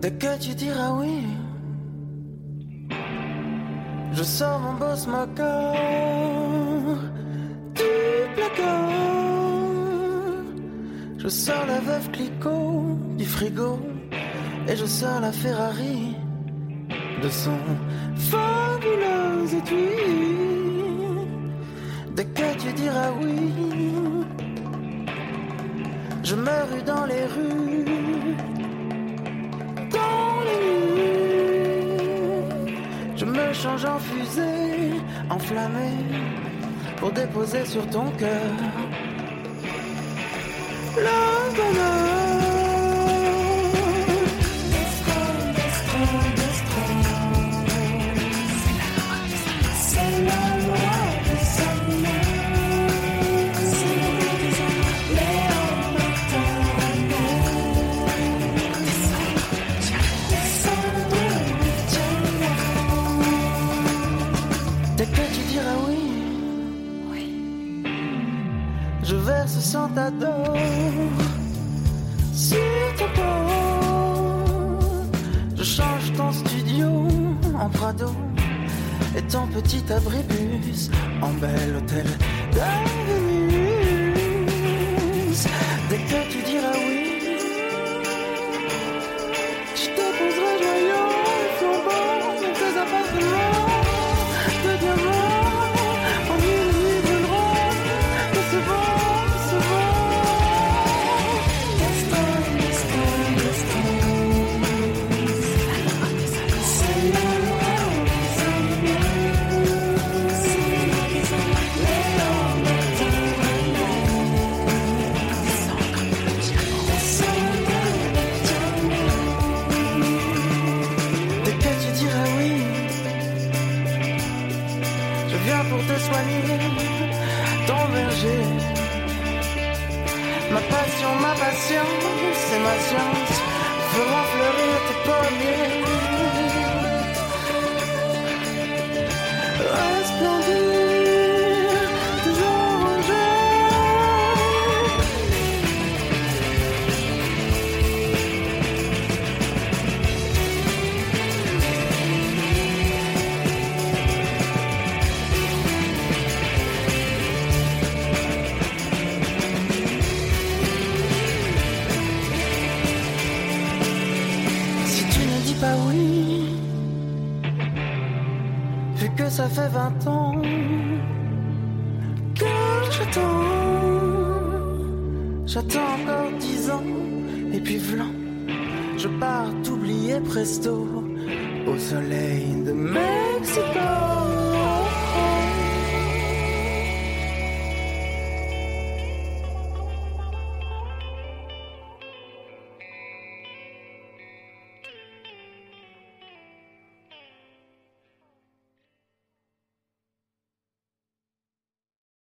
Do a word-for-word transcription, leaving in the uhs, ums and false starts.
Dès que tu diras oui, je sors mon beau smoker du placard. Je sors la veuve Clicquot du frigo et je sors la Ferrari de son fabuleux étui. Dès que tu diras oui, je me rue dans les rues, dans les nuits. Je me change en fusée enflammée pour déposer sur ton cœur le bonheur. Je verse sans t'adore sur ton corps. Je change ton studio en Prado et ton petit abribus en bel hôtel d'avenue. Dès que tu diras oui, je déposerai joyaux et flambants dans tes appartements de diamants en mille nuits brûleront. Mais c'est bon. Ma passion, ma passion, c'est ma science, fera fleurir tes pommiers. Resplendir, toujours rangé. Bah oui, vu que ça fait vingt ans que j'attends, j'attends encore dix ans, et puis v'lan, je pars t'oublier presto, au soleil de Mexico.